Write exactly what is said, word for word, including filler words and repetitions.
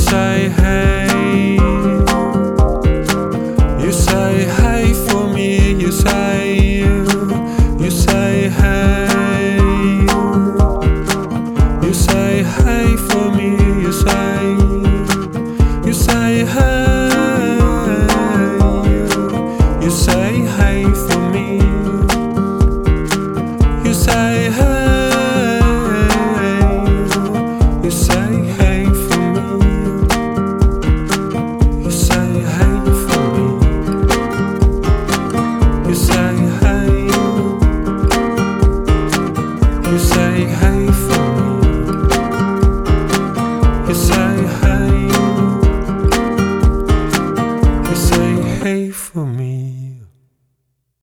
say hey. You say hey for me. You say you say hey. You say hey for me. You say you say hey. You say hey for me. You say hey. You say hey for me. You say hey for me. You say hey. You say hey for me. You say hey. You say hey for me.